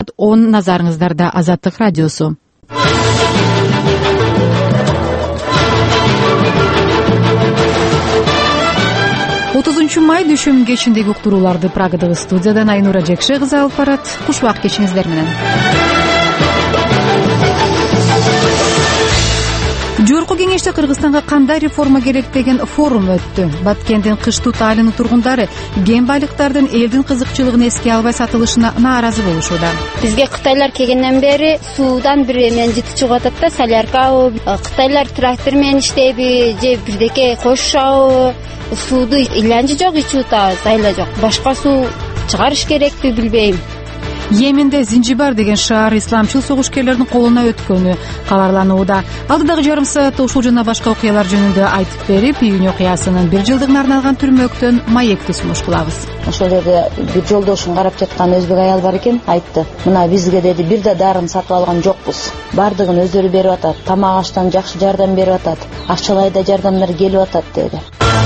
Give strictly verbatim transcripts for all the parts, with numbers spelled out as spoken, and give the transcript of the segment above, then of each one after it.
он назарыңыздарда Азаттык радиосу. отузунчу май дүшүм кечиндеги уктурууларды Прагадагы студиядан Айнура Жекше кызы алып барат. Куш убак кечиңиздер менен. Жогорку кеңеште Кыргызстанга кандай реформа керек деген форум өттү. Баткендин Кыштуу Талыны тургундары кен байлыктардын элдин кызыкчылыгын эске албай сатылышына нааразы болушууда. Бизге кытайлар келгенден бери суудан бир эмен жыты чыгып атат да, соляркабы, кытайлар трактор менен иштейби же бирдеке кошушабы, сууду иланчы жок, ичип атабыз, айла жок. Башка суу чыгарыш керекпи билбейм. Йеменде Зинжибар деген шаар исламчыл согушкерлердин колуна өткөнү кабарланууда. Алдыдагы жарым саатта ушул жана башка окуялар жөнүндө айтып берип, июнь окуясынын бир жылдыгына арналган түрмөктөн маекти сунуш кылабыз. Ошол жерде бир жолдошун карап жаткан өзбек аял бар экен, айтты: "Мына бизге деди бир да дарын сатып алган жокпуз. Бардыгын өздөрү берип атат. Тамак аштан жакшы жардам берип атат. Акчалай да жардамдар келип атат" деди.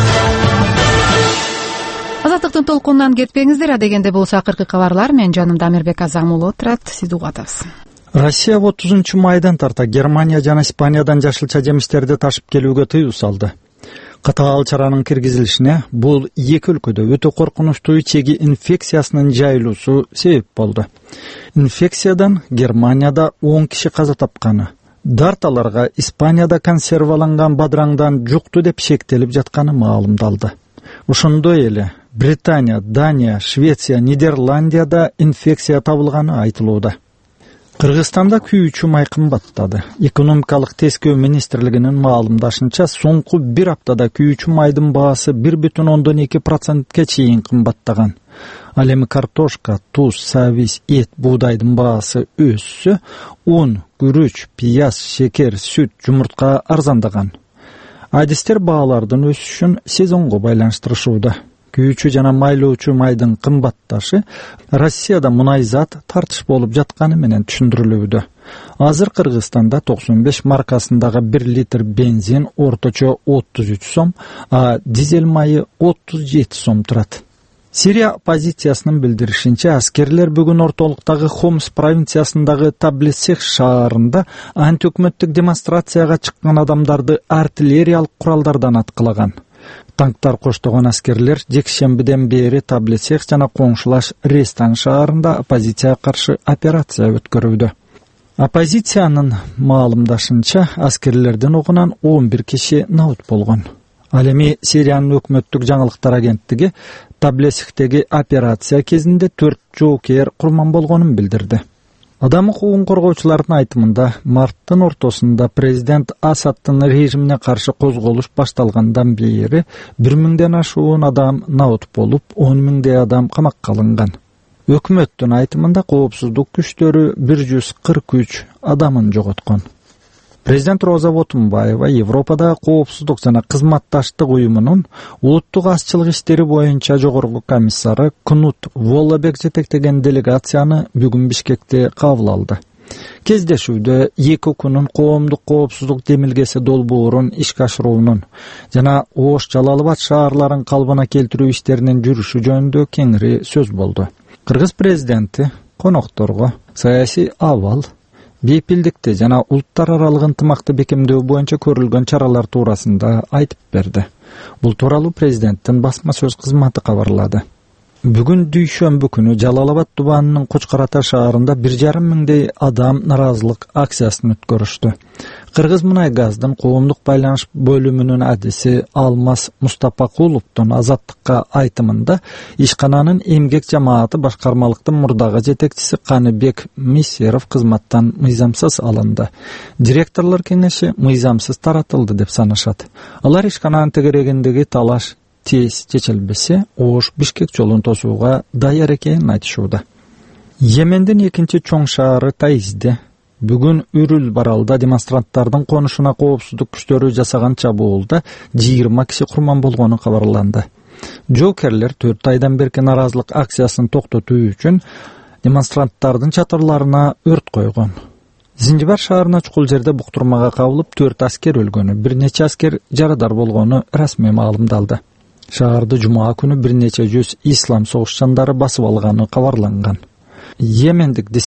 Азаттыктын толкунунан кетпеңиздер, адегенде болсо акыркы кабарлар. Мен жанымда Амирбек Азамулу отурат, сизди угатабыз. Россия отузунчу майдан тарта Германия жана Испаниядан жашылча жемиштерди ташып келүүгө тыюу салды. Катаал чаранын киргизилишине бул эки өлкөдө өтө коркунучтуу чеги инфекциясынын жайылуусу себеп болду. Инфекциядан Германияда он киши каза тапканы, дарталарга Испанияда консерваланган бадыраңдан жукту деп шектелип жатканы маалымдалды. Ошондой эле Британия, Дания, Швеция, Нидерландияда инфекция табылганы айтылууда. Кыргызстанда күйүүчү май кымбаттады. Экономикалык тескөө министрлигинин маалымдашынча, соңку бир аптада күйүүчү майдын баасы бир бүтүн ондон эки процентке чейин кымбаттаган. Ал эми картошка, туз, сабиз, эт, буудайдын баасы өссө, un, күрүч, пияз, шекер, сүт, жумуртка арзандаган. Адистер баалардын өсүшүн сезонго байланыштырышууда. Күйүүчү жана майлоочу майдын кымбатташы Россияда мунайзат тартыш болуп жатканы менен түшүндүрүлүүдө. Азыр Кыргызстанда токсон беш маркасындагы бир литр бензин орточо отуз үч сом, а дизель майы отуз жети сом турат. Сирия оппозициясынын билдиришинче, аскерлер бүгүн ортолуктагы Хомс провинциясындагы Таблисех шаарында антиөкмөттүк демонстрацияга чыккан адамдарды артиллериялык куралдардан аткылаган. Танктар коштогон аскерлер жекшембиден бери Таблисех жана коңшулаш Рестан шаарында оппозицияга каршы операция өткөрүүдө. Оппозициянын маалымдашынча, аскерлердин огунан он бир киши наут болгон. Ал эми Сириянын өкмөттүк жаңылыктар агенттиги Таблисехтеги операция кезинде төрт жоокер курман болгонун билдирди. Адам укугун коргоочулардын айтымында, марттын ортосунда президент Асадтын режимине каршы козголуш башталгандан бери бир миңден ашуун адам наут болуп, он миңдей адам камакка алынган. Өкмөттүн айтымында коопсуздук күчтөрү бир жүз кырк үч адамын жоготкон. Президент Роза Отунбаева Европада коопсуздук жана кызматташтык уюмунун улуттук азчылык иштери боюнча жогорку комиссары Кнут Воллабек жетектеген делегацияны бүгүн Бишкекте кабыл алды. Кездешүүдө эки күнүн коомдук коопсуздук демилгеси долбоорун ишке ашыруунун жана Ош, Жалалабад шаарларын калыбына келтирүү иштеринин жүрүшү жөнүндө кеңири сөз болду. Кыргыз президенти конокторго саясий абал, бейпилдикти жана улуттар аралык ынтымакты бекемдөө боюнча көрүлгөн чаралар туурасында айтып берди. Бул тууралуу президенттин басма сөз кызматы кабарлады. Бүгүн дүйшөмбү күнү Жалалабад тубанынын Кочкор Ата шаарында бир жарым миңдей адам наразылык акциясын өткөрүштү. Кыргыз мунай газдын коомдук байланыш бөлүмүнүн адиси Алмаз Мустапакуловдун Азаттыкка айтымында, ишкананын эмгек жамааты башкармалыктын мурдагы жетекчиси Каныбек Мисеров кызматтан мыйзамсыз алынды. Директорлор кеңеши мыйзамсыз таратылды деп санашат. Алар ишкананын тегерегиндеги талаш тез чечилбесе, Ош Бишкек жолун тосууга даяр экенин айтышууда. Йемендин экинчи чоң шаары Таизде бүгүн Үрүл баралда демонстранттардын конушуна коопсуздук күчтөрү жасаган чабуулда жыйырма киши курман болгону кабарланды. Жоокерлер төрт айдан берки наразылык акциясын токтотуу үчүн демонстранттардын чатырларына өрт койгон. Зинжибар шаарына чукул жерде буктурмага кабылып төрт аскер өлгөнү, бир нече аскер жарадар болгону расмий маалымдалды. Шаарды жума күнү бир нече жүз ислам согушчандары басып алганы кабарланган. Йемендик